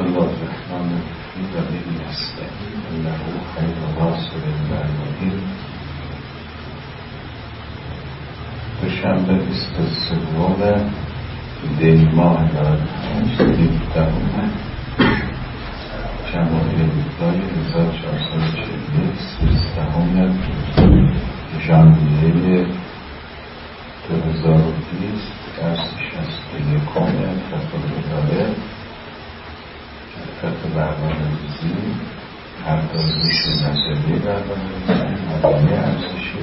الله الرحمن الرحیم و به نستعین انه خیر ناصر و معین. دوشنبه 23 دی ماه 95 شماره روزهای 1441 13 ژانویه 2020 درس 61 فتح خط برنامه‌ریزی پردازش نظریه برنامه‌ریزی مبانی ارزشی.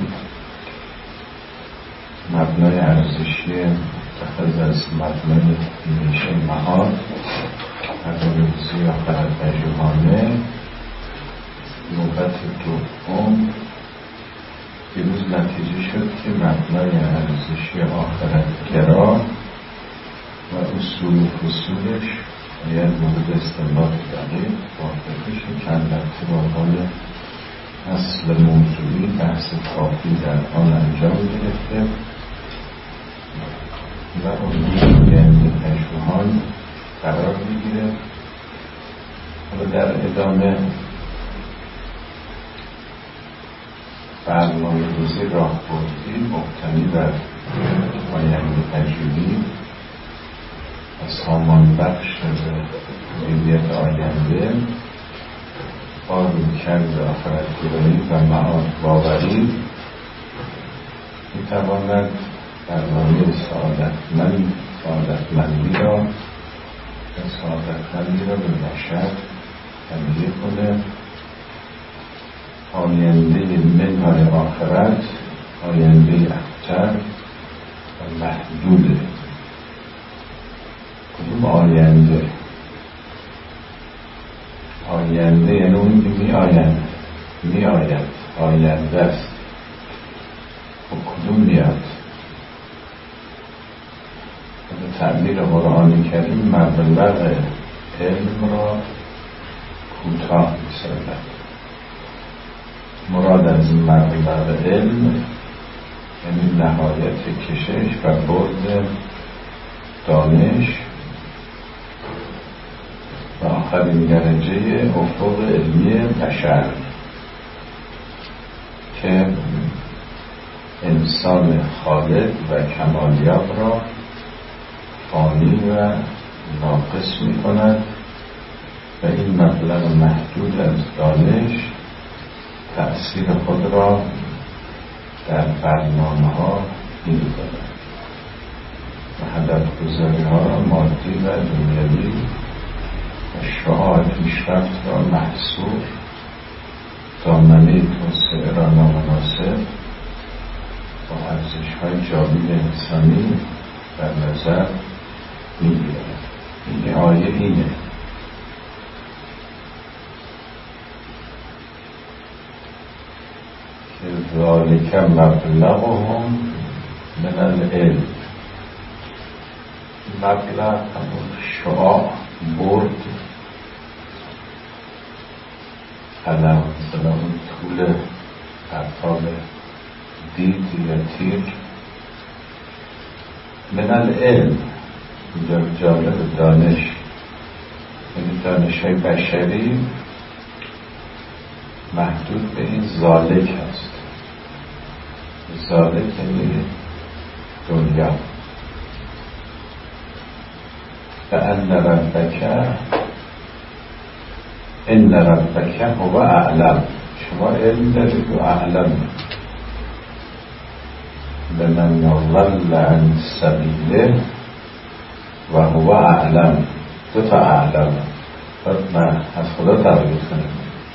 مبنای ارزشی متخذ از مبنای میشه مهار برنامه‌ریزی آخر پژوهانه. نوبت دوم دیروز نتیجه شد که مبنای ارزشی آخرت‌گرا و اصول و فصولش باید مورد استنباط دقیق واقع بشه که البته با حال اصل موضوعی بحث کافی در آن انجام گرفته و اون پژوهان قرار میگیره. حالا در ادامه برنامه‌ریزی راهبردی مبتنی بر آینده پژوهی و سامان بخش هویت آینده با رویکرد آخرت‌گرایی و معاد باوری می‌تواند برنامه سعادتمندی را به بشر تبدیل کنه. آینده منهای آخرت آینده ابتر و محدوده. کدوم آینده؟ آینده یعنی اون که می آید آینده است. و کدوم میاد؟ به تعبیر قرآنی کریم مبلغ علم را کوتاه می‌سازد. مراد از مبلغ علم یعنی نهایت کشش و برد دانش و آخرین درجه افق علمی بشر که انسان خالد و کمالیاب را فانی و ناقص می کند و این مبلغ محدود از دانش تأثیر خود را در برنامه ها می‌گذارد و هدف گذاری ها را مادی و دنیوی و شعاع پیشرفت را محصور، دامنه توسعه را نامناسب با ارزش های جاوید انسانی در نظر می‌گیرد. این آیه اینه. ذالک مبلغهم من العلم. مبلغ همون شعاع، برد، قلم مثلا اون طول پرتاب دید یا تیر. من العلم اینجا جالب دانش یعنی دانش های بشری محدود به این ذالک هست. ذالک یعنی دنیا. و ان ربک هو اعلم. شما علم دارید و اعلم به من ضل عن سبیله و هو اعلم. دو تا اعلم من از خدا تعریف کنیم.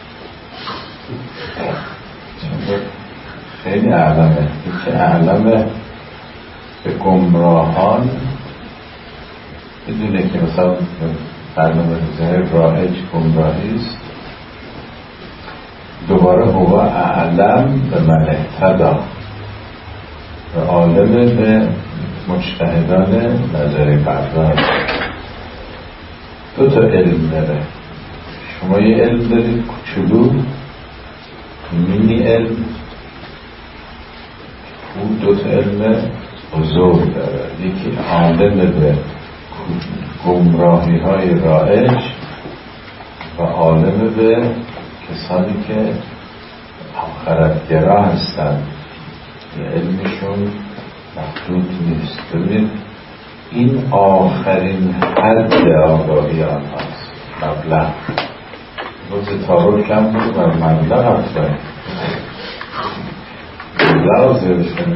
خیلی اعلمه. یکی اعلمه به گمراهان بدونه که مثلا برنامه ریزی رایج گمراهی است. دوباره هو اعلم به من اهتدا و عالم به مجتهدان نظری پرداز. دو تا علم داره. شما یه علم دارید کوچولو، مینی علم. اون دو تا علم بزرگ داره. یکی عالم به گمراهی های رایج به کسانی که آخرتگرا هستند، علمشون محدود نیست. ببینید این آخرین حد آگاهی آنهاست. مبلغ روز تارو کم بود و مبلغ افتاد مبلغ زیاده شده.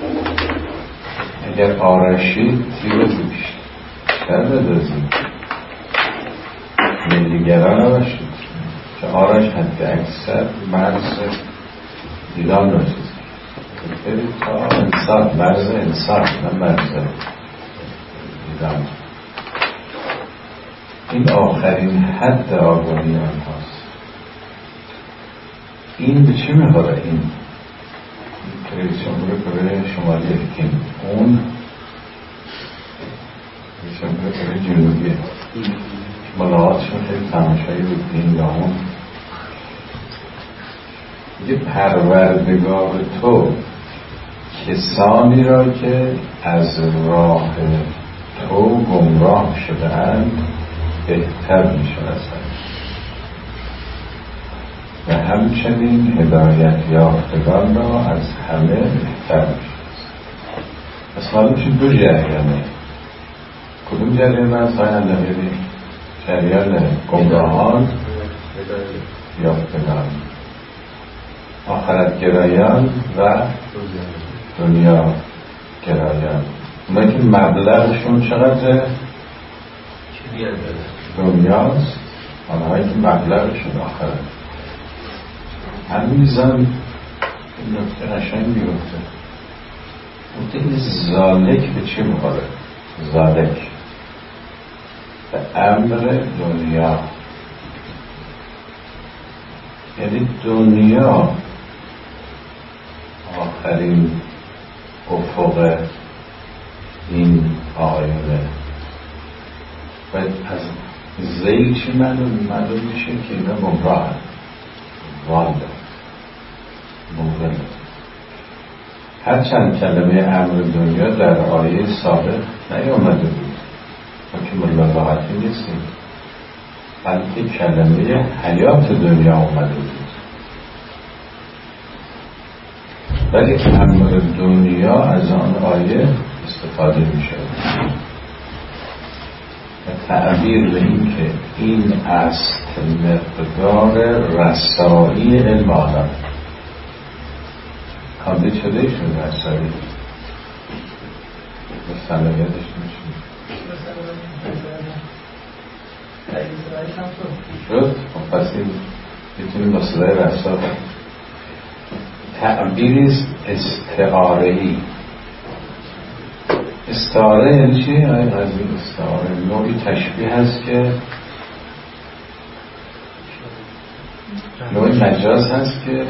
اگر آرشید تیره بیشتر بدازید، ملیگران نباشید که آرش حد اکثر مرز دیدان رسید. برید تا انسان، مرز انسان نه مرز دیدان. این آخرین حد آگاهی آنهاست. این به چه میخوره؟ این رئیس جمهور کره شمالی، این اون رئیس جمهور کره جنوبی، ملاقاتشون خیلی تماشایی بود. این یا اون یه پروردگار تو کسانی را که از راه تو گمراه شده اند بهتر می شناسند و همچنین هدایت یافتگان را از همه بهتر می شناسند. پس معلوم شد دو جریانه. کدوم جریان از های علوی؟ جریان گمراهان یافتگان، آخرت گرایان و دنیا گرایان. اونایی که مبلغشون چقدره؟ دنیاست، آنهایی که مبلغشون آخرت. همیزان این نکته قشنگ بیفته. این زالک به چی میخوره؟ زالک به امر دنیا، یعنی دنیا آخرین افق این آیونه. و از زیل چی معلوم میشه که اینا گمراه والده مغرل. هرچند کلمه امر دنیا در آیه سابق نیامده بود، ما که ملاحظاتی نیستیم، بلکه کلمه حیات دنیا آمده بود. ولی امر دنیا از آن آیه استفاده می شود و تعبیر به این که این است مقدار رسایی علم آدم. کامبیت شده شد رسایی و صلاحیتش نشید شد. پس این میتونیم با صدای رسا تعبیریست استعاره‌ای. استعاره یعنی چی؟ از این استعاره نوعی تشبیه هست که نوعی مجاز هست که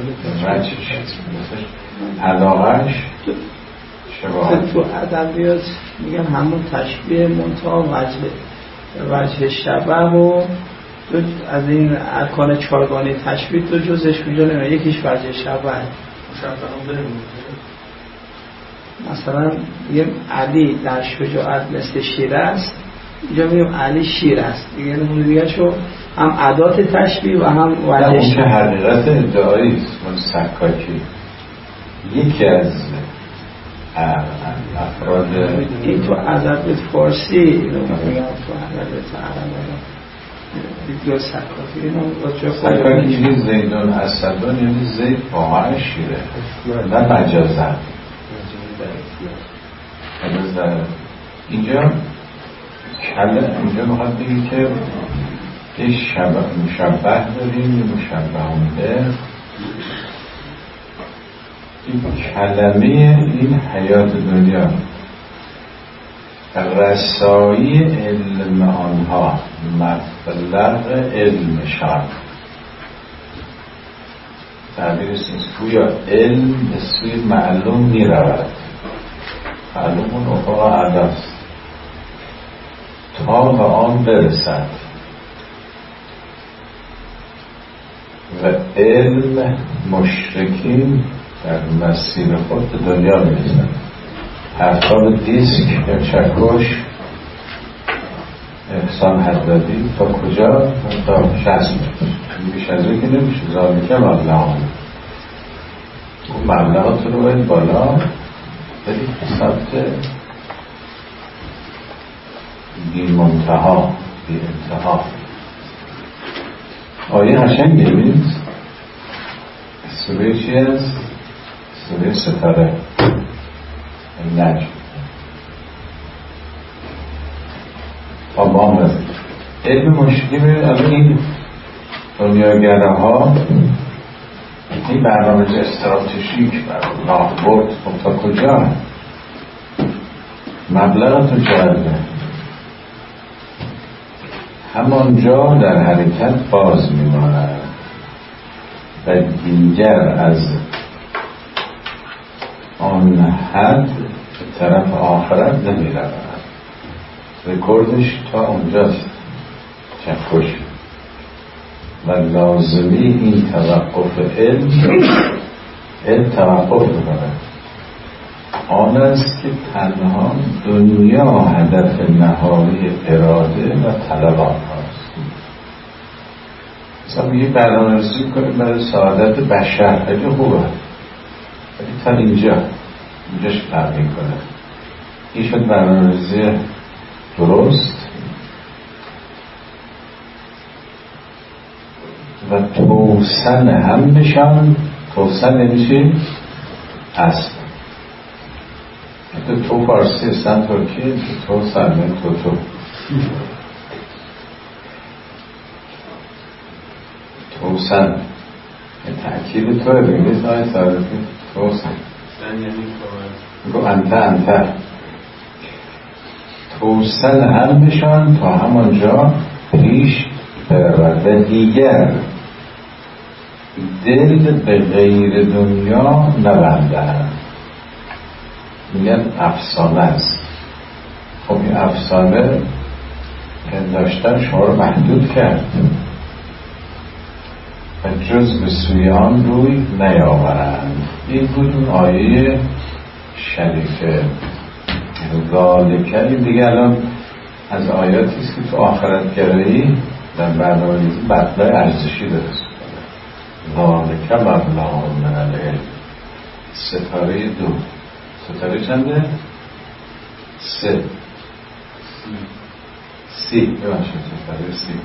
علاقهش شباهت تو ادبیات میگن همون تشبیه منتها وجه شبه و از این ارکان چارگانه تشبیه دو جزش میدونه، یکیش وجه شبه. مثلا میگم علی در شجاعت مثل شیر است، اینجا میگم علی شیر است، دیگه نمونه دیگه شو هم عدات تشبیه و هم وجه اون که حقیقت ادعایی است. من سکاکی یکی از افراد این تو ادبیات فارسی اینو میگم، تو ادبیات عربی دیگه سکاکی یعنی زیدون اسدون، یعنی زید واقعا شیره نه مجازن. اینجا میخواد بگی که یه مشبه داریم، یه مشبهونده. این کلمه این حیات دنیا رسایی علم آنها، مطلق علمشان. تعبیر است گویا علم به سوی معلوم می رود، معلوم اون افق اعلی است، تا به آن برسد و علم مشرکین در مسیر خود به دنیا می رسد. پرتاب دیسک یا چکش احسان حدادی تا کجا؟ تا 60 متر. بیش از اون که نمیشه. ذالکه مبلغ اون مبلغات رو باید بالا بدید به سمت بی منتها بی انتها. آیه قشنگ ببینید، سوره چی است؟ سوره ستاره نجم. تا بام رسید علم مشکلی به این دنیاگره ها این برنامه استراتژیک برای راه برد تا کجا مبلغتو کرده همانجا در حرکت باز میماند و دیگر از آن حد به طرف آخرت نمیرود. رکوردش تا اونجاست چکش و لازمی این توقف علم توقف بکنه. آن است که تنها دنیا هدف نهایی اراده و طلب آنهاست. مثلا یه برنامه‌ریزی کنیم برای سعادت بشر، خیلی خوبه، ولی تا اینجاش فرق میکنه. این شد برنامه‌ریزی درست و توسن هم نشان. توسن نمیشه اصل تو فارسی استن ترکیه تو سرمه تو توسن تأکید توه بگید آیه سارتی توسن گو انت توسن هم نشان تا همانجا پیش برود و دیگر دل به غیر دنیا نبندند. میگن افسانه است. خب این افسانه پنداشتن شما رو محدود کرد و جز به سوی آن روی نیاورند. این بود اون آیه شریفه ذالکه. این دیگه الان از آیاتی است که تو آخرت گرایی در برنامه‌ریزی مطلع ارزشی درست کنه. ذالکه مبلغ من العلم. ستاره 2 ستاره چنده؟ 3 سی ببخشید ستاره 3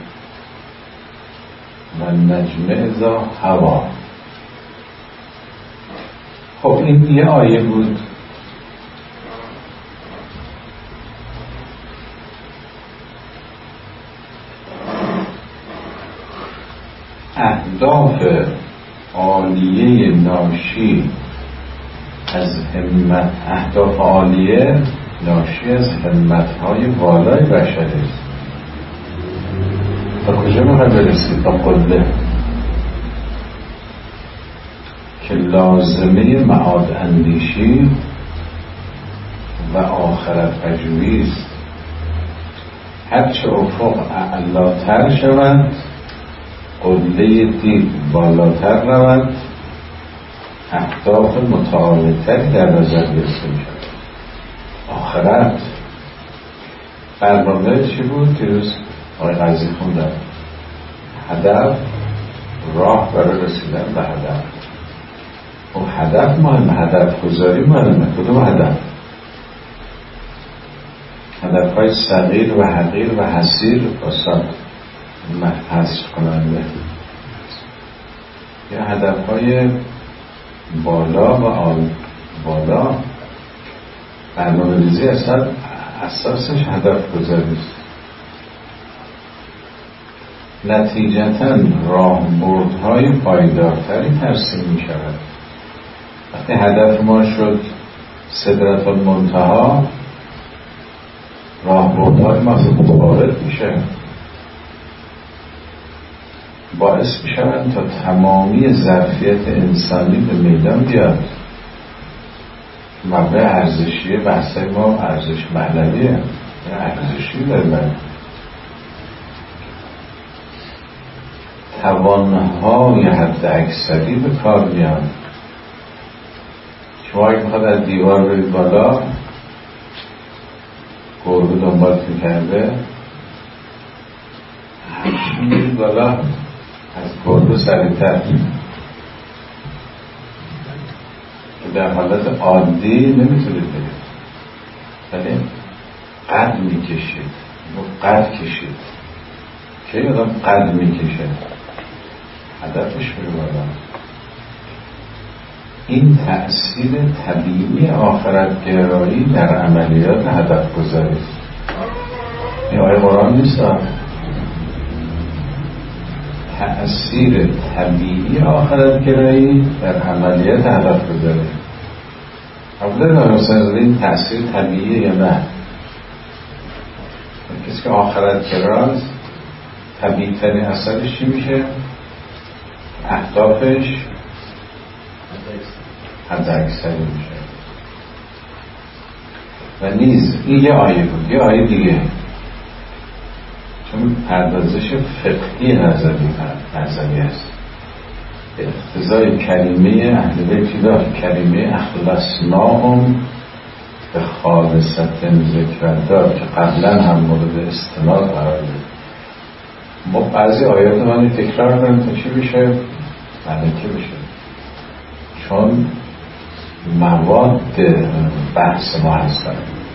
و نجم اذا هوا. خب این یه آیه بود. اهداف عالیه ناشی از همت، اهداف عالیه ناشی از همت‌های بالای بشری است. تا کجا میخوای برسید؟ تا قله که لازمه معاد اندیشی و آخرت پژوهی است. هرچه افق اعلاتر شود قله دید بالاتر رود اهداف متعالی‌تری در نظر گرفته می‌شود. آخرت برنامه چی بود؟ دیروز آقای قاضی خوندن هدف راه برای رسیدن به هدف. خب هدف مهمه، هدف گذاری مهمه. کدوم هدف؟ هدف‌های صغیر و حقیر و حسیر اصلا حذف کننده یا هدف‌های بالا و بالا. برنامه‌ریزی اصلا اساسش هدف گذاری است. نتیجتاً راهبردهای پایدارتری ترسیم می شود. وقتی هدف ما شد سدرة المنتهی راهبردهای ما متفاوت میشه، باعث می شود تا تمامی ظرفیت انسانی به میدان بیاد. مبنای ارزشی بحثای ما ارزش معنویه، ارزشی داریم. توانهای حد اکثری به کار میان. شما اگه میخواد از دیوار برید بالا، گربه دنبال میکرده، همچون میرید بالا از گربه سریعتر که در حالت عادی نمیتونه بره، ولی قد میکشید قد کشید. که آدم قد میکشه هدفش میره بالا. این تأثیر طبیعی آخرتگرایی در عملیات هدف گذاری. این آیه قرآن نیست. تأثیر طبیعی آخرتگرایی در عملیات هدف گذاری. اولا این تأثیر طبیعی یا نه؟ کسی که آخرتگراست طبیعی ترین اثرش چی میشه؟ اهدافش حد اکثری میشه. و نیز این یه آیه بود. یه آیه دیگه چون پردازش فقهی نظری است، اقتضای کریمه اهل بیت دار، کریمه اخلصناهم به خالصت ذکردار که قبلا هم مورد استناد قرار دید. ما بعضی آیات من تکرار کنیم تا چی بشه؟ ملکه بشه. چون مواد بحث ما هستن.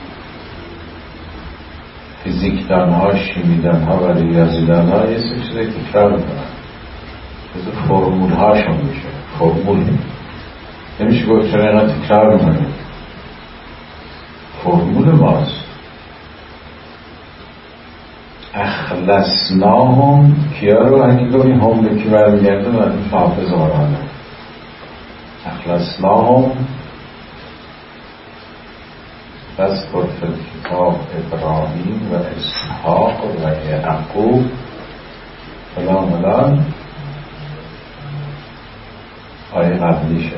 فیزیکدان ها، شیمیدان ها و ریاضیدان ها یه سری چیزایی تکرار میکنن. مثل فرمول هاشون میشه. فرمول نمیشه گفت چرا اینا تکرار میکنه. فرمول ماست. اخلصناهم کیا رو حقیقا این هم که برمیگرده و این حافظ قرآنه. اخلصناهم فاذکر فی الکتاب ابراهیم و اسحاق و یعقوب فلان آیه قبلیشه.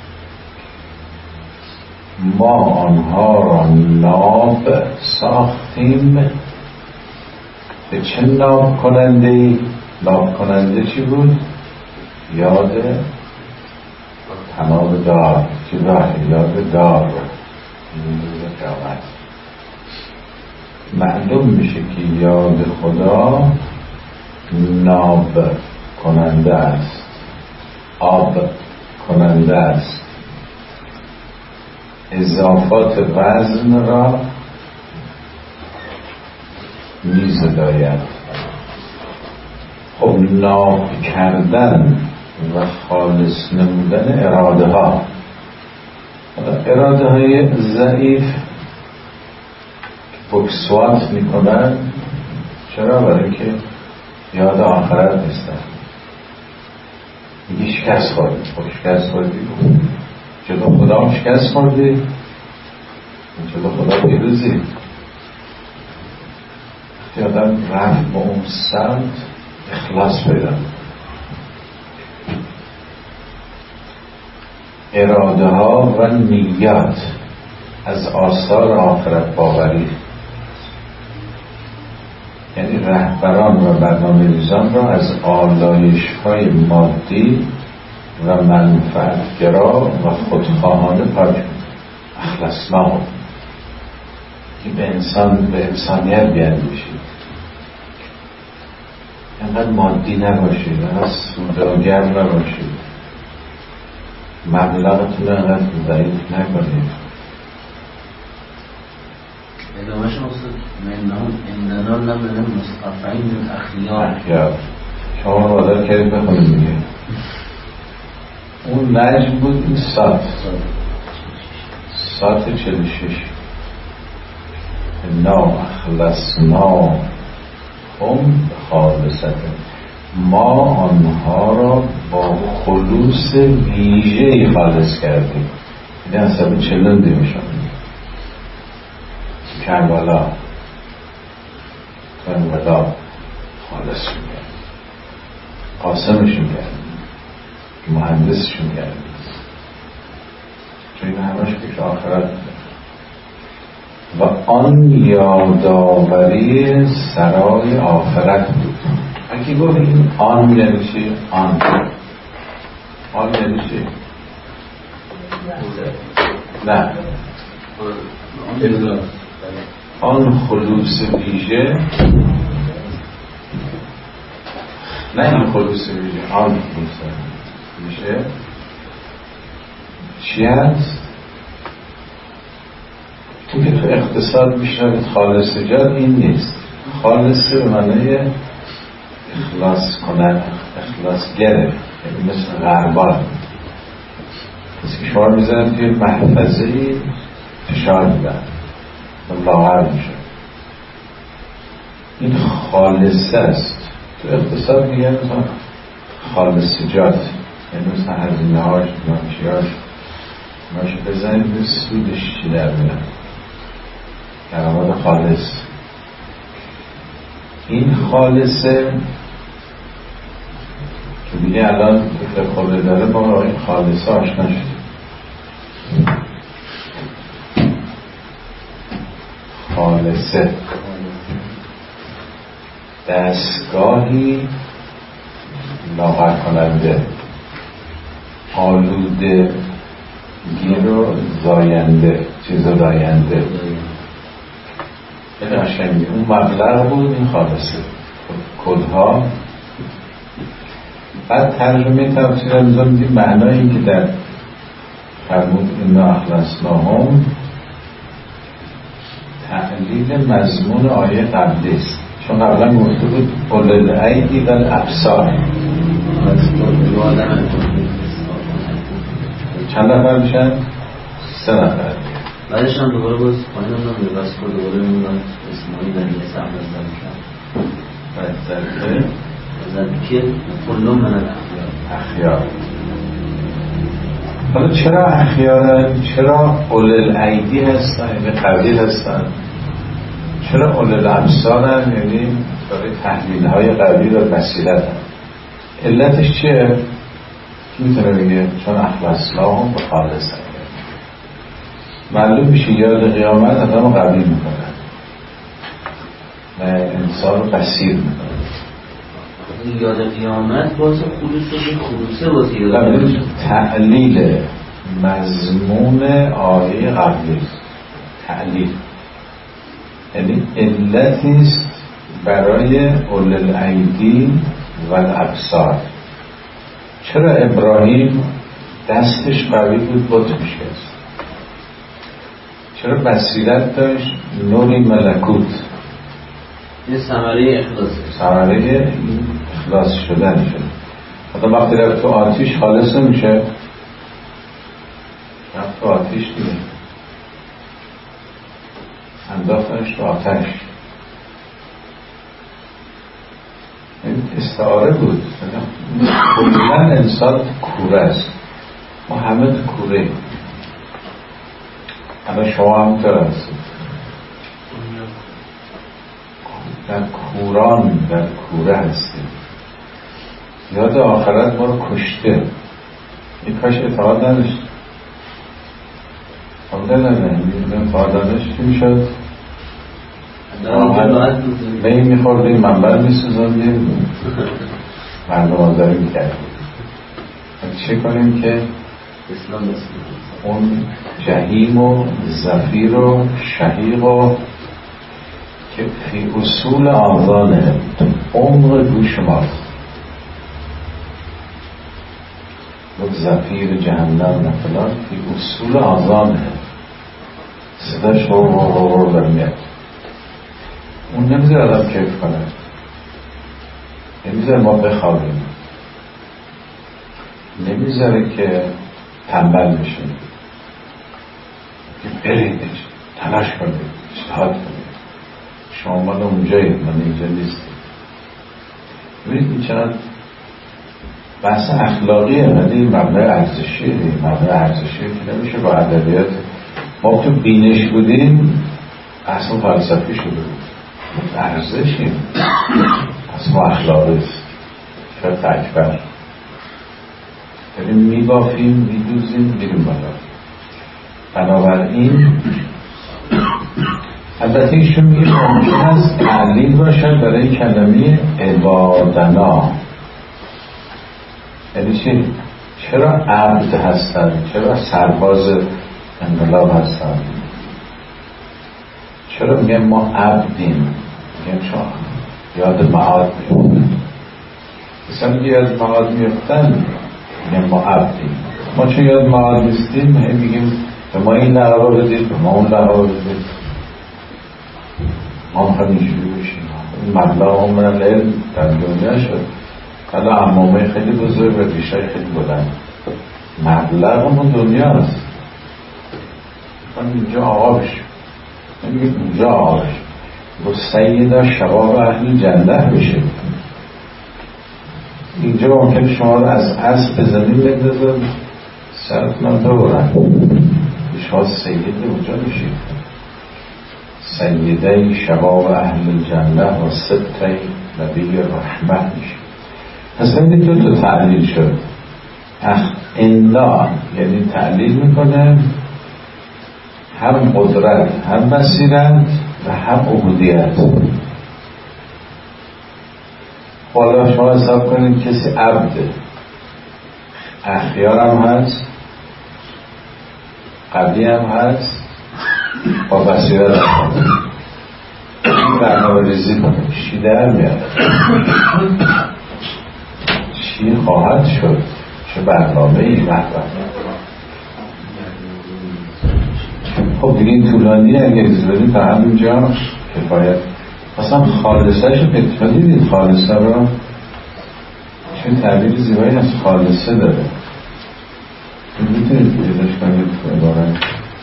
ما آنها را ناب ساختیم. به چه ناب کننده ای؟ ناب کننده چی بود؟ یاد تمام دار چی باید؟ یاد دار قیامت معلوم میشه که یاد خدا ناب کننده است، آب کننده است، اضافات وزن را میزداید. خب ناب کردن و خالص نمودن اراده ها، اراده های ضعیف بکسوات میکنن. چرا؟ برای که یاد آخرت نیستن. میگه شکست خوردی. خب شکست خوردی جلو خدا هم شکست خوردی، جلو خدا پیروزی. وقتی آدم رفت با اون سمت اخلاص پیدا. اراده ها و نیت از آثار آخرت باوری، یعنی رهبران و برنامه‌ریزان را از آلایش‌های مادی و منفعتگرا و خودخواهانه پاک کنید. اخلصناهم که به انسانیت بیاندیشید. اینقدر مادی نباشید، اینقدر سوداگر نباشید، مبلغتون اینقدر ضعیف نکنید. ادامهش مقصود اننا لمن المصطفین الاخیار. شما رو آدر کردید بخونید دیگه. اون نجم بود، این ساعت 46 انا اخلصناهم خالصة، ما آنها را با خلوص ویژه‌ای خالص کردیم. این حساب چلنده میشن. کربلا خالصشون کرد، قاسمشون کرد، مهندسشون کرد. چون این همش فکر آخرت و آن یادآوری سرای آخرت بود. اگه گفت این آن یعنی چی؟ آن یعنی چی؟ نه آن خلوص ویژه نه این خلوص ویژه، آن خلوص میشه چی هست؟ تو که تو اقتصاد میشنوید خالص جاد این نیست. خالصه به معنی اخلاص کنن، اخلاص گره، یعنی مثل غربان کسی که شما میزنن توی محفظه‌ای فشار میدن لاغر میشه. این خالصه است. تو اقتصاد میگن مثلا خالص جات، یعنی مثلا هزینه هاش نامچیاش ماشه بزنید به سودش چی در میاد، درآمد خالص. این خالصه که دیگه الان فکر خورده داره با این خالصه آشنا شد. خالصه دستگاهی لاغر کننده، آلوده گیر و زاینده، چیز زاینده. این قشنگی اون مبلغ بود این خالصه کدها. بعد ترجمه تفسیر انجام میدیم معنای این که در فرمود اینا اخلصناهم تعلیل مضمون آیه قبلی است، چون قبلا گفته بود اولو الایدی و الابصار. چند نفر میشن؟ 3 نفر. بعدش هم دوباره باز پایین هم نمیبست که دوباره میبند اسمایی دنیه سهم ازدن کرد. بعد که کلهم من اخیار. حالا چرا اخیارن؟ چرا اولوالایدی هستن یعنی قوی هستن؟ چرا اولوالابصارن یعنی برای تحلیل های قوی و بصیرت هستن؟ علتش چیه؟ کی میتونه بگه؟ چون اخلصناهم به خالصن. معلوم میشه یاد قیامت آدم قوی میکنن و انسان رو بصیر میکنن. یاد قیامت باز خلوصه باز یاد تعلیل مضمون آیه قبلی. تعلیل یعنی علتیست برای اولوالایدی و الابصار. چرا ابراهیم دستش قوی بود بت میشکست؟ چرا بصیرت داشت نوری ملکوت؟ این ثمره اخلاصه، ثمره اخلاص شدن شد. حتی وقتی رفت تو آتیش خالص نمیشه، رفت تو آتیش دیگه انداختنش تو آتش. این استعاره بود. کلا انسان کوره است، ما همه تو کوره. اما شما هم تر هستید در کوران، در کوره هستید. یاد آخرت ما رو کشته. این کاش اطاعت نداشت. اطاعت نداشت چی میشد؟ می میخوردیم، منبر میسوزندیم، مردم آزاری میکردیم. چه کنیم که اون جهیم و زفیر و شهیق و که فی اصول آذانه عمق گوش ماست. زفیر جهنم نفلان فی اصول آذانه صداش رو برمیاد. اون نمیذاره آدم کیف کنه، نمیذاره ما بخوابیم، نمیذاره که تنبل بشیم، که برید تلاش کنید، اجتهاد کنید. شما من اونجایید، من اینجا نیستیم. ببینید این چقدر بحث اخلاقیه، ولی مبنای ارزشیه. مبنای ارزشیه که نمیشه با ادبیات. ما تو بینش بودیم اصلا فلسفی شده بود، ارزشیم اصلا اخلاقی است. شاید اکبر داریم میبافیم، میدوزیم، میریم بالا. بنابراین البته ایشون میگه ممکن است تعلیل باشد برای کلمه عبادنا. یعنی چی؟ چرا عبد هستن؟ چرا سرباز انقلاب هستن؟ چرا میگم ما عبدیم؟ میگم چون یاد معاد میمونه. مثلا یاد معاد میفتن میگن ما عبدیم. ما چون یاد معاد نیستیم میگیم به ما این لقبا بدید، به ما اون لقبا بدید، ما میخوایم اینجوری باشیم. این مبلغ من العلم در دنیا شد، حالا عمامه خیلی بزرگ و ریشای خیلی بلند. مبلغ من دنیا است. من اینجا آقا بشیم، نمیگه اونجا آقا بشیم. با سیدا شباب اهل جنت بشه. اینجا ممکن شما رو از اسب بزنیم بندازن سرتونم دورن، شما سید اونجا بشید، سیده شباب اهل جنت و سبته نبی رحمت میشه. پس این دو تا تعلیل شد. الا یعنی تعلیل میکنه هم قدرت، هم بصیرت و هم عبودیت. حالا شما حساب کنید کسی عبده، اخیار هم هست، قبلی هم هست، با بصیرت هم هست. این برنامه ریزی کنید چی در میاد، چی خواهد شد، چه برنامه ای محبت. خب دیگه این طولانی اگه اجازه تا همینجا کفایت. اصلا خالصه شو پیدا دیدید، خالصه رو چون تعبیر زیبایی هست، خالصه داره. میتونید پیداش کنید عبارت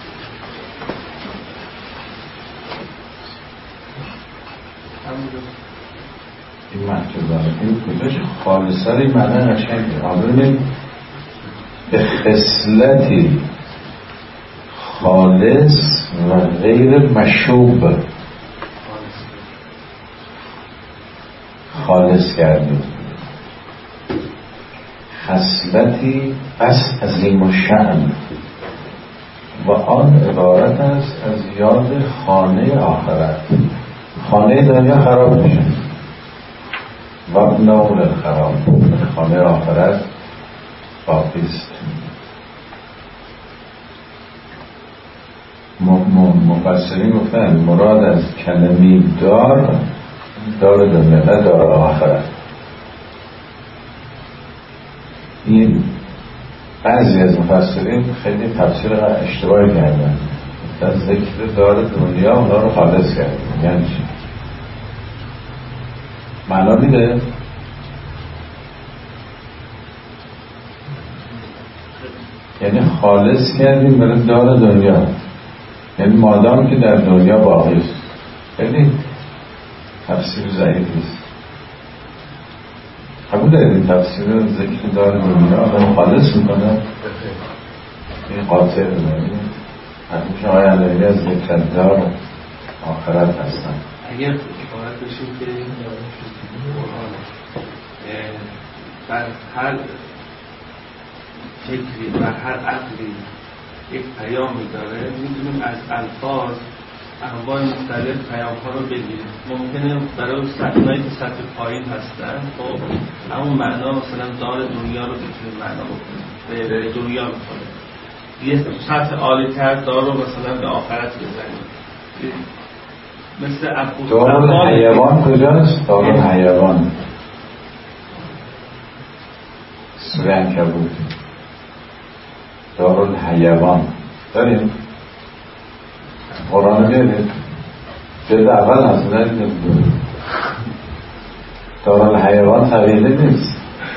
این محجوب داره. این کجاش خالصه رو این معنی قشنگه. آبرونید به خصلتی خالص و غیر مشوب خالص کردیم، خصلتی بس عظیم و شأن و آن عبارت است از یاد خانه آخرت. خانه دنیا خراب میشه و ابناء الخراب، خانه آخرت باقی است. مفسرین گفتن مراد از کلمه دار دنیا نه دار آخرت. این بعضی از مفسرین خیلی تفسیر اشتباهی کردن، در ذکر دار دنیا اونا رو خالص کردن. یعنی چی؟ معنا میده؟ یعنی خالص کردیم برای دار دنیا، یعنی مادام که در دنیا باقی است. خیلی تفسیر ضعیفی است. قبول دارید این تفسیر ذکر دار دنیا آدم خالص میکنه؟ این قاطع بودن همچه آیندهی از ذکر دار آخرت هستن. اگر اشارت بشیم که قرآن در هر فکری و هر عقلی یک پیامی داره، میتونیم از الفاظ انواع مختلف پیام ها رو بگیریم. ممکنه برای سطحایی که سطح پایین هستن خب همون معنا مثلا دار دنیا رو بتونیم معنا بکنیم، به دنیا میکنه. یه سطح عالی تر دار رو مثلا به آخرت بزنیم. مثل دارالحیوان کجاست؟ دارالحیوان سوره عنکبوت. دارالحیوان داریم؟ قرآن بیارید جلد اول هست. دارالحیوان طویله نیست،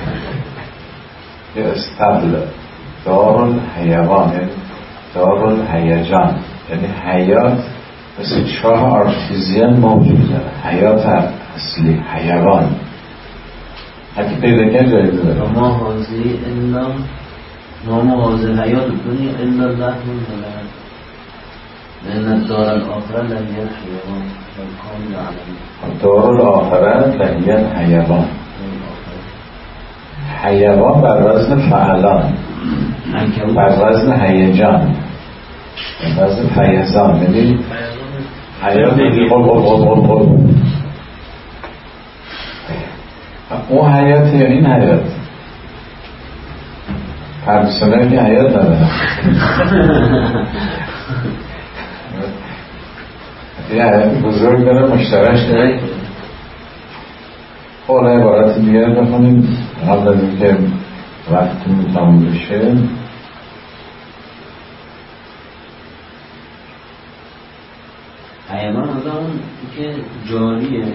یه استبل. دارالحیوان یعنی دارالهیجان، یعنی حیات مثل چاه آرتیزیان موجود داره، حیات اصلی حیوان. حتی پیدا کن جایی داره ما حاضی الا نام حاضر حیات دنیا الا الله من دلد لأن الدار الآخرة لهي الحيوان والكون يعلم. دار الآخرة لهي الحيوان. حیوان بر وزن فعلان، بر وزن هیجان، بر وزن فیضان. یعنی حیات میگی قل قل قل قل قل. اون حیات یا این حیات؟ پرسنه که حیات نداره. یه حیات بزرگ داره، مشترش داره. حالا عبارت دیگر بخونیم قبل از اینکه وقتمون تموم بشه. حیوان آدم که جاریه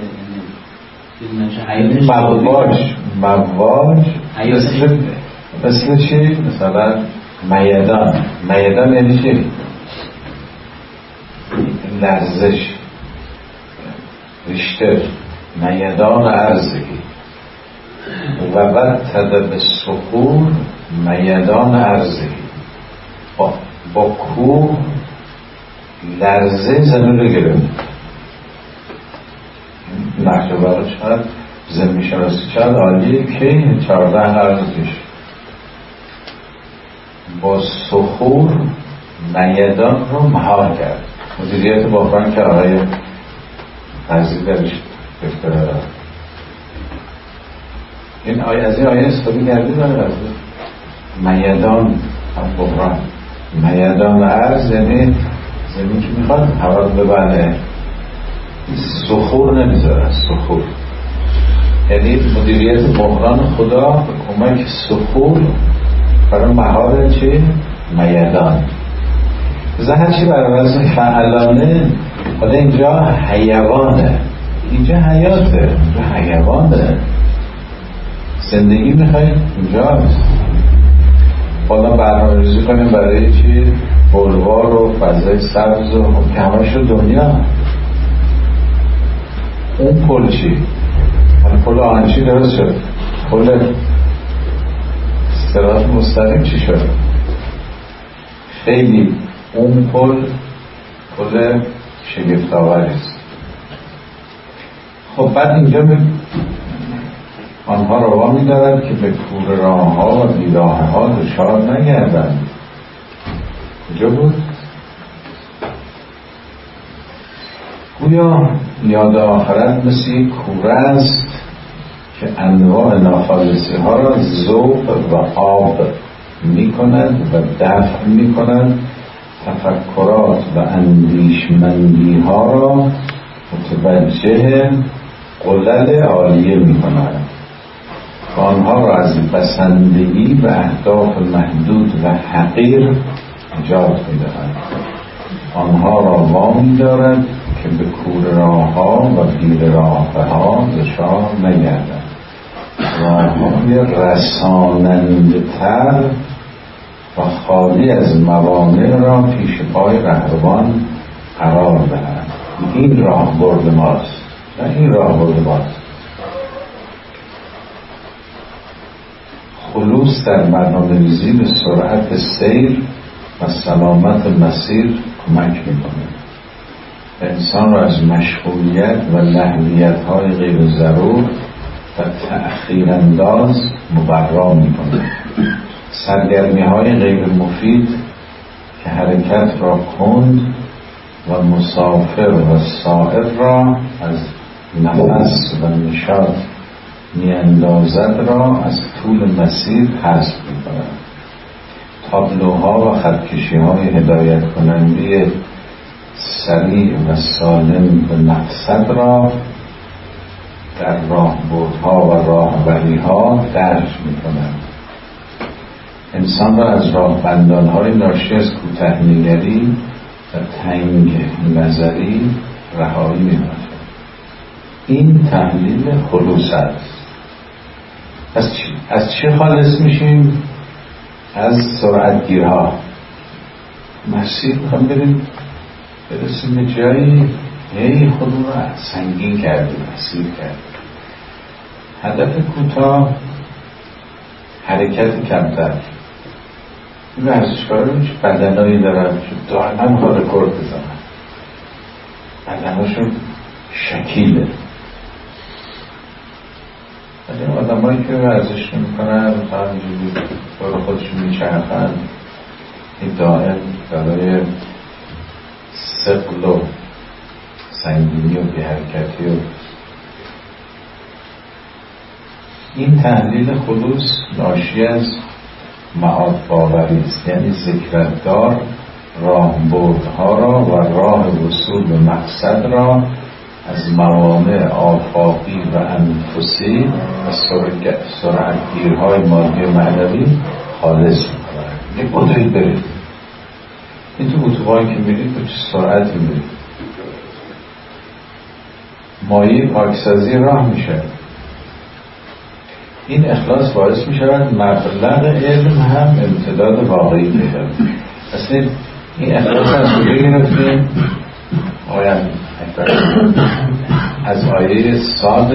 مواج مثل چی؟ مثلا میدان یعنی چی؟ لرزش، ریشتر، میدان ارزی و بدتد به سخور میدان ارزی. با کوه لرزه زمین رو گرفت. نقشه برای شاید زمین شناسی چند عالیه که 14 ارزش با سخور میدان رو مهار کرد. مدیریت بحران که آقای فرزی درش افترا دارد. این آیه از این آیه استفاده کردی داره میدان هم بحران میدان عرض یعنی زمین که میخواد هوا رو ببنده سخور نمیذاره. سخور یعنی مدیریت بحران خدا به کمک سخور برای مهار چه؟ میدان. هرچی برای وزن فعلانه. حالا اینجا حیوانه، اینجا حیاته، اینجا حیوانه، زندگی میخواید اینجا. حالا برنامه‌ریزی کنیم برای چی؟ بلوار و فضای سبز و که همش رو دنیا. اون پل چی؟ پل آهنچی درست شد، پل صراط مستقیم چی شد؟ خیلی اون پل شگفت‌آوری است. خب بعد اینجا آنها رو وامی دارد که به کور راه ها و بیراه ها دچار نگردند. کجا بود؟ گویا یاد آخرت مثل یک کوره است که انواع ناخالصی ها را ذوب و آب می کند و دفع می کند، تفکرات و اندیشمندی ها را متوجه قلل عالیه می کند و آنها را از بسندگی و اهداف محدود و حقیر نجات می دهد. آنها را وامی دارد که به کور راه ها و بیر راه ها دچار نگردند، راه های رساننده تر و خالی از موانع را پیش پای رهروان قرار دهند. این راه برد ماست، نه این راه برد ماست. خلوص در برنامه‌ریزی به سرعت سیر و سلامت مسیر کمک می‌کند. انسان را از مشغولیت و لهویت‌های غیر ضرور و تأخیر انداز مبرا می‌کند. سرگرمی‌های غیر مفید که حرکت را کند و مسافر و سائر را از نفس و نشاط میاندازد را از طول مسیر حذف می‌کند. تابلوها و خطکشی‌های هدایت کننده سریع و سالم به مقصد را در راهبردها و راهبری‌ها درج می‌کند. انسان را از راهبندان‌های ناشی از کوتاه‌نگری و تنگ نظری رهایی می‌بخشد. این تحلیل خلوص است. از چه خالص میشیم؟ از سرعتگیرها. مسیر میخوام برسیم به جایی هی خودمون رو سنگین کردیم، مسیر کردیم. هدف کوتاه، حرکت کمتر. این ورزشکاران بدنایی دارن که دائما میخواد رکورد بزنن، بدناشون شکیله. ولی آدمایی که ورزش نمی‌کنن فقط اینجوری دور خودشون میچرخن، این دائم برای ثقل و سنگینی و بی‌حرکتی و این تحلیل خلوص ناشی از معاد باوری است، یعنی ذکرتدار راهبردها را و راه وصول به مقصد را از موانع آفاقی و انفسی و سرعتگیرهای مادی و معنوی خالص میکنن. یک قدرت برید، این تو اتوبان که میرید با چه سرعتی میرید، مایه پاکسازی راه میشه. این اخلاص باعث میشود مبلغ علم هم امتداد واقعی پیدا کنه. اصلا این اخلاص از کجا گرفتیم؟ از آیه صاد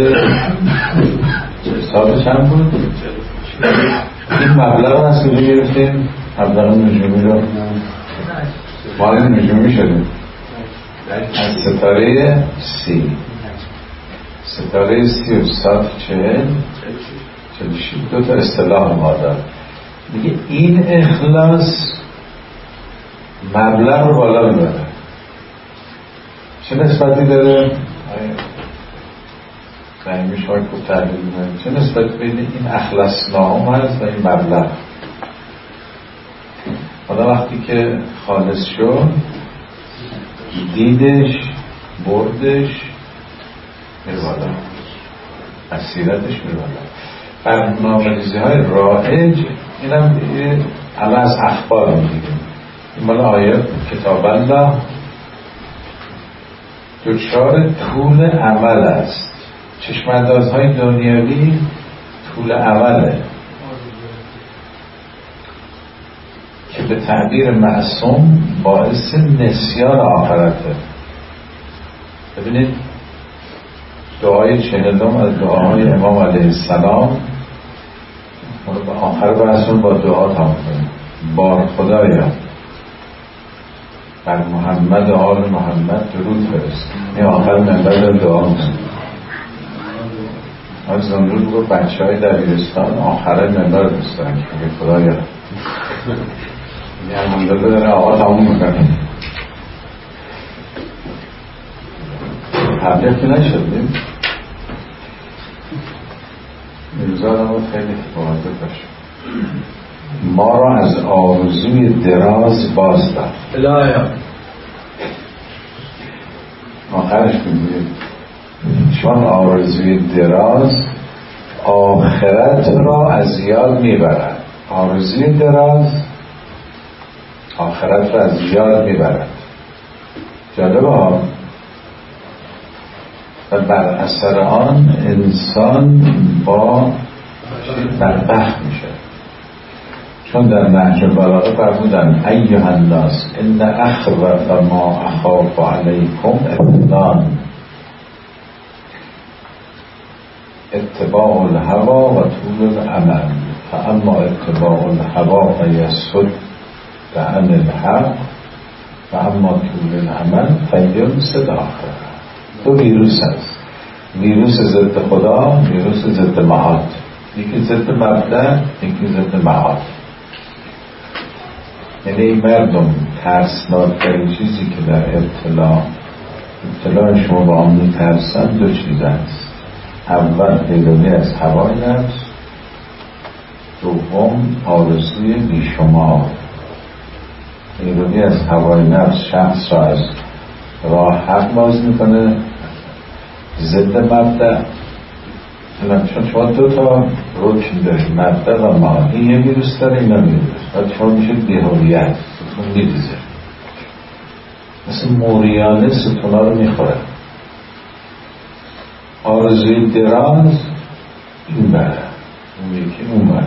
چند بود؟ این مبلغ از کجا گرفتیم؟ مبلغ نجومی رو مال نجومی شدیم از ستاره سی، ستاره سی و صاد 40 دو تا اصطلاح ما داره. میگه این اخلاص مبلغ رو بالا میبره. چه نسبتی داره؟ رحمی شاید خوب تحلیل میکنه. چه نسبت بین این اخلصناهم هست و این مبلغ؟ حالا وقتی که خالص شد دیدش، بردش میروالا، بصیرتش میروالا. برنامه‌ریزی های رائج اینم همه از اخبار میگیم. این مال آیه کتاب الله دچار طول عمل است. چشم‌اندازهای دنیوی طول عمله که به تعبیر معصوم باعث نسیان آخرته. ببینید دعای 40 از دعاهای امام علیه السلام به آخر بحثون با دعا تمام کنیم. بار خدایا بر محمد و آل محمد درود فرست. این آخر منبر دعا میکنیم. از زنجور بگو بچه های دبیرستان آخر منبر دستن که خدایا یعنی الحمدلله داره آقا تمام میکنه. تبلیغ که نشدیم میرزا رو خیلی واضح باشه. ما را از آرزوی دراز باز داد. الهی آخرش میگه چون آرزوی دراز آخرت را از یاد میبرد. آرزوی دراز آخرت را از یاد میبرد. جالبه ها. و بر اثر آن انسان با بدبخت میشه. چون در نهج البلاغه فرمودن ایها الناس ان اخوف ما اخاف علیکم اثنان اتباع الهوا و طول الامل فاما اتباع الهوا فیصد عن الحق و اما طول الامل فیفسد آخره. دو ویروس هست، ویروس ضد خدا، ویروس ضد معاد. یکی ضد مبدأ، یکی ضد معاد. یعنی مردم ترسناکترین چیزی که در ابتلاع شما با آن میترسن دو چیز هست. اول پیروی از هوای نفس، دوم آرزوی بیشمار. پیروی از هوای نفس شخص را از راه حق باز میکنه، ضد مبدأ. چون شما دو تا رکن دارید، مبدأ و معاد. این یه ویروس داره، اینا ویروس. بعد شما میشه بی‌هویت، ستون میریزه، مثل موریانه ستونا رو میخوره. آرزوی دراز این بره، اون یکی اون بره.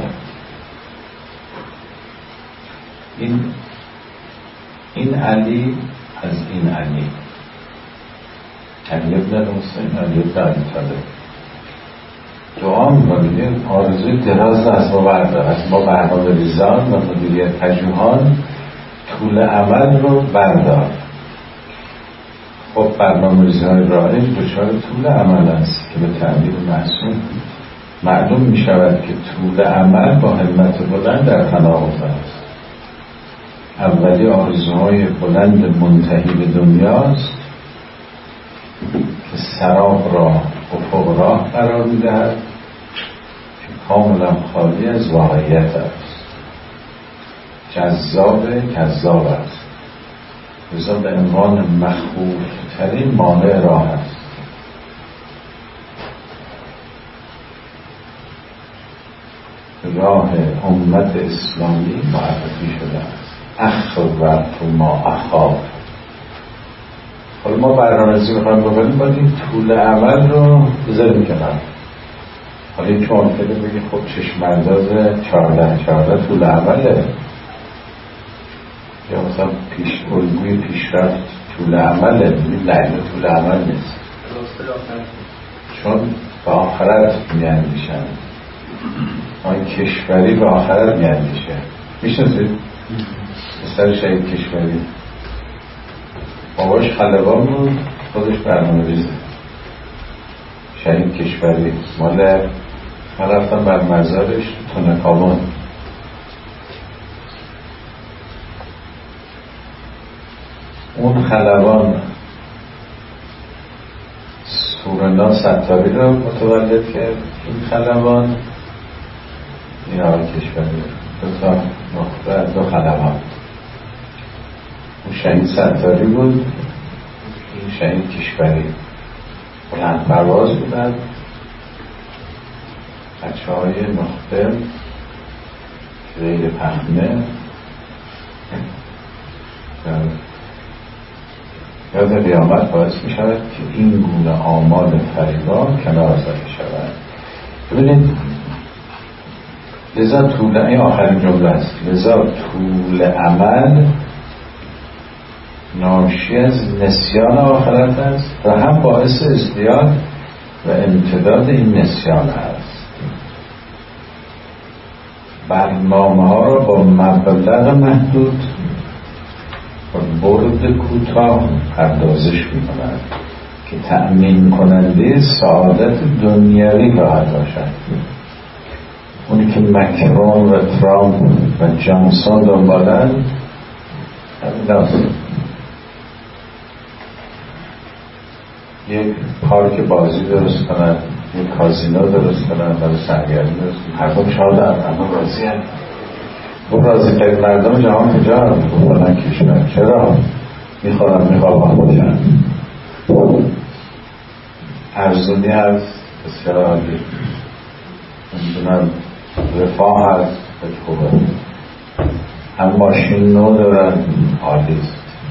این علی از این علی ابن حسین، علی ابن ابی طالب دعا میکنید آرزوی دراز از ما بردار، از ما برنامه ریزان و مدیریت پژوهان طول عمل رو بردار. خب برنامه ریزان رایج دچار طول عمل است که به تعبیر معصوم معلوم می شود که طول عمل با همت بلند در تناقض است. اولی آرزوهای بلند منتهی به دنیاست که سراب را افق راه قرار می‌دهد که کاملا خالی از واقعیت است، کذاب است، لذا به عنوان مخوف ترین مانع راه است. راه امت اسلامی معرفی شده است. اخ و ما اخاف. حالا ما برنامه‌ریزی می‌خوایم بکنیم، باید این طول عمل رو بذاریم کنار. حالا این که ممکنه بگی خب چشم انداز 14 طول عمله، یا مثلا الگوی پیشرفت طول عمله. ببین لعنه طول عمل نیست، چون به آخرت میاندیشن. آن کشوری به آخرت میاندیشه. میشناسید؟ پسر شهید کشوری باباش خلبان بود، خودش برنامه‌ریزه. شهید کشوری مال من رفتم بر مزارش تونکامون. اون خلبان سورنا ستاری رو متولد کرد. این خلبان این آقای کشوری دو خلبان. اون شهید ستاری بود، این شهید کشوری. بلند پرواز بودن بچه های مختلف غیر پهنه. یاد قیامت باعث می شود که این گونه آمال فریبان کنار زده شود. ببینید لذا طول، این آخرین جمله است، لذا طول عمل ناشی از نسیان آخرت است و هم باعث ازدیاد و امتداد این نسیان است. برنامه ها را با مبلغ محدود و برد کوتاه پردازش می‌کند که تأمین کننده سعادت دنیوی خواهد باشد. اونی که مکرون و ترامپ و جانسون دنبالند همین است. یک پارک بازی درست کنن، یک کازینو درست کنن، برای سرگرمی درست کنن. مردم شادن، مردم راضی هستند. اون راضی ترین مردم جهان کجا هستند؟ بودن کشور. چرا؟ میخوابن باشن. ارزونی هست، بسیار عالی. نمیدونم رفاه هست، خیلی خوبه. هم ماشین نو دارن، عالیست.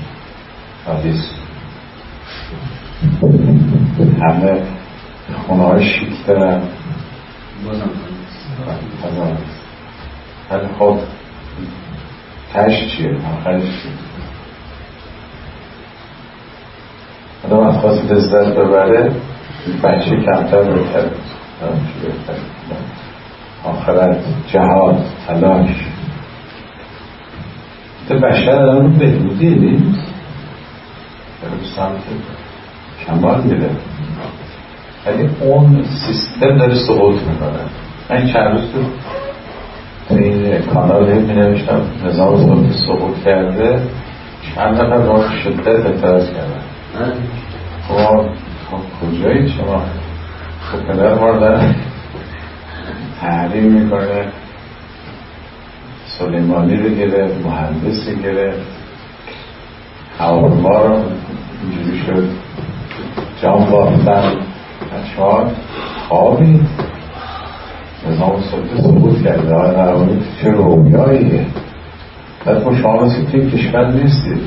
همه خونه های شیک دارن، ولی خب تش چیه؟ آخرش چیه؟ آدم از خواست لذت ببره بچه کمتر بهتر، آخرت، جهاد، تلاش. بشر آدم رو بهبودی نیست، داره به سمت کمال میره، ولی اون سیستم داره سقوط میکنه. من چند روز تو این کانال می نوشتم نظام سقوط کرده، چند نفر با شدت اعتراض کردن. خب کجایید شما؟ خب پدر ما رو دارن تحریم میکنه، سلیمانی رو گرفت، مهندس رو گرفت، هواپیما رو اینجوری شد جام بافتن. بچه‌ها خوابید، نظام سقوط کرده. قرآنی چه رویاییه. بعد با شما مثل توی کشور نیستید،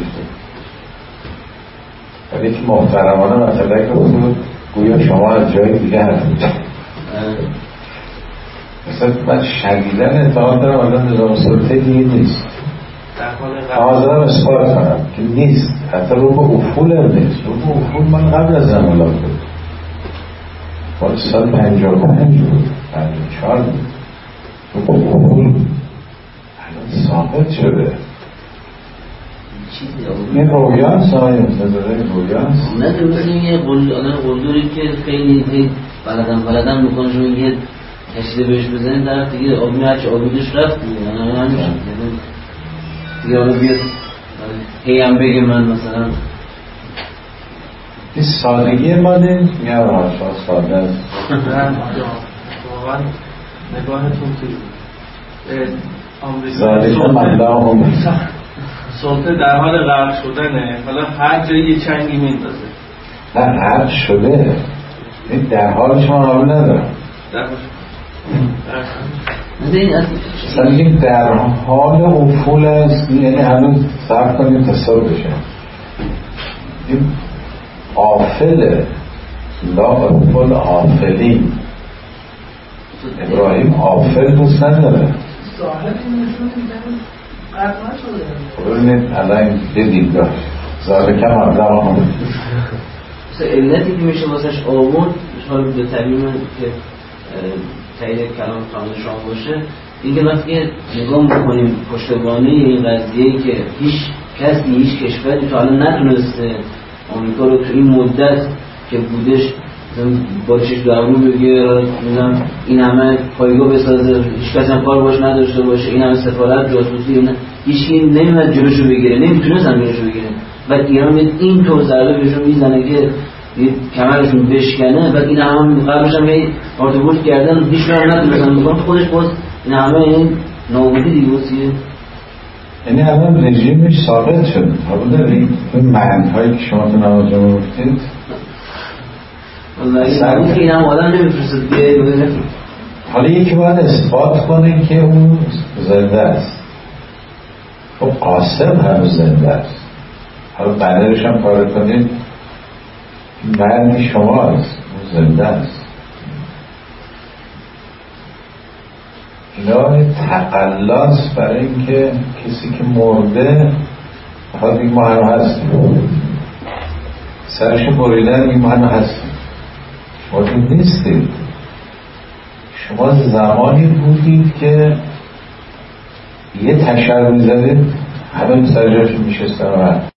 ولی که محترمانه مثلا که حضور گویا شما از جای دیگه حرف می‌زنید. مثلا من شدیداً اعتقاد دارم الان نظام سلطه دیگه نیست. حاضرم اثبات کنم که نیست. حتی رو به افول هم نیست. رو به افول من قبل از زمالات بود، باید سال 55 بود، 54 بود. رو به افول الان ثابت شده. این رویانس های رویانس نه درست یه قلدوری که خیلی بلدم میکنه شما یه کشیده بهش بزنید در دیگه آبی هرچه آبیدش رفت دیگه همیشه دیگه آنو بیاد هی هم بگه من مثلا این سادگی ما نیست. میگه هاشا ساده است. واقعا نگاهتون توی آمریکا سلطه در حال غرق شدنه. حالا هر جایی یه چنگی میندازه. نه غرق شده، این در حال شما قبول ندارم. مثلا میگیم در حال افول است، یعنی هنوز صبر کنیم تصور بشه. این آفله، لا افول آفلی. ابراهیم آفل دوست نداره. ظاهر این نشون میدن قرمت رو داره. ببینید الان دیدید داشت ظاهر کم هم هم علتی که میشه واسش آورد شما به تعبیر من که تایید کلام خانم شما باشه، اینکه وقتی نگاه میکنیم پشتوانه این قضیه که هیچ کسی هیچ کشوری تا الان نتونسته آمریکا رو تو این مدت که بودش با چش دارو بگه این همه پایگاه بسازه، هیچ کسی هم کار باش نداشته باشه، این همه سفارت جاسوسی هیچی نمیاد جلوشو بگیره، نمیتونست هم جلوشو بگیره. و ایران این طور ضربه بهشون میزنه که کمرشون بشکنه و این همه قبلش هم آرتوبوس کردن هیچ کار نتونستن بکنن، خودش باز این همه این ناامیدی دیگه واسیه. یعنی الان رژیمش ثابت شد. حالا دارید این معنی‌هایی که شما تو نماز جمعه گفتید والله این هم آدم نمیفرستد بیایید. حالا یکی باید اثبات کنه که اون زنده است. خب قاسم هم زنده است. حالا بنرش هم پاره کنید معنی شما است، اون زنده است. اینا تقلاص برای اینکه کسی که مرده حالا دیگه ما هم هستیم، سرش بریدن این ما هم هستیم. شما دیگه نیستید. شما زمانی بودید که یه تشر می‌زدید همه سرجاشون میشستن و